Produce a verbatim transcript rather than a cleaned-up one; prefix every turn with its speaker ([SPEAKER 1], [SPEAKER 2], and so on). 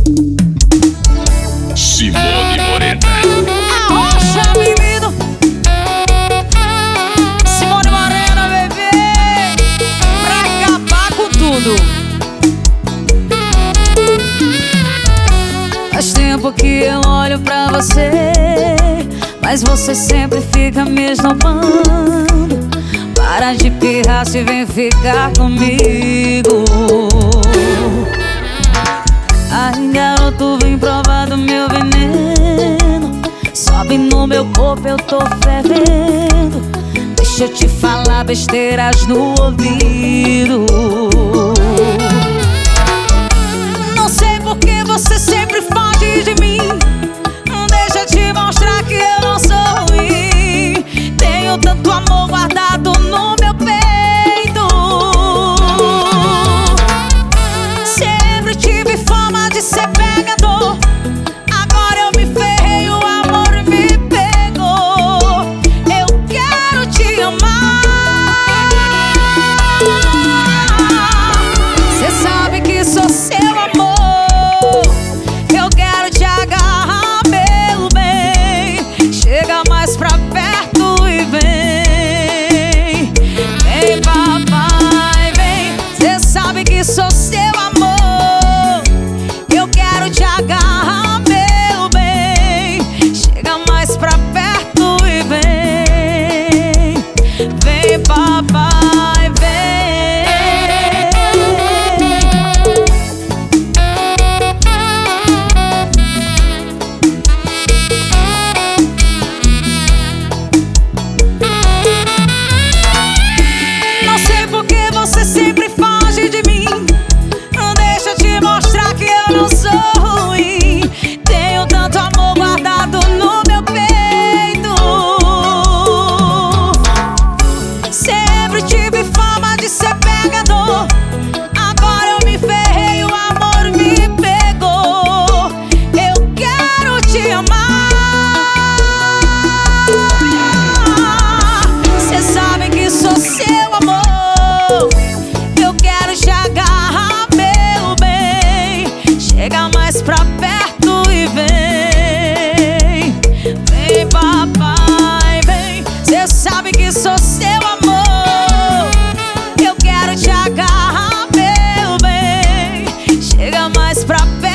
[SPEAKER 1] Simone Morena.
[SPEAKER 2] Arrocha, menino. Simone Morena, bebê. Pra acabar com tudo. Faz tempo que eu olho pra você, mas você sempre fica me esnobando. Para de pirraça e vem ficar comigo. Ai, garoto, vem provar do meu veneno. Sobe no meu corpo, eu tô fervendo. Deixa eu te falar besteiras no ouvido. Não sei por que você sempre foge de mim. Deixa eu te mostrar que eu não sou ruim. Tenho tanto amor guardado no meu peito. Sempre tive fama de ser pegador. Agora eu me ferrei, o amor me pegou. Eu quero te amar. Cê sabe que sou seu amor. Eu quero te agarrar, meu bem. Chega mais pra perto e vem. Vem, papai, vem. Cê sabe que sou seu amor. Eu quero te agarrar, meu bem. Chega mais pra perto e vem. Vem, papai, vem. Não sei por que você sempre foge de mim. Deixa eu te mostrar que eu não sou ruim. Tenho tanto amor guardado no meu peito. Sempre tive fama de ser pegador. Agora eu me ferrei, o amor me pegou. Eu quero te amar. Cê sabe que sou seu amor. Eu quero te agarrar, meu bem. Chega mais pra perto e vem. Vem, papai, vem. Cê sabe que sou seu amor. Eu quero te agarrar, meu bem. Chega mais pra perto.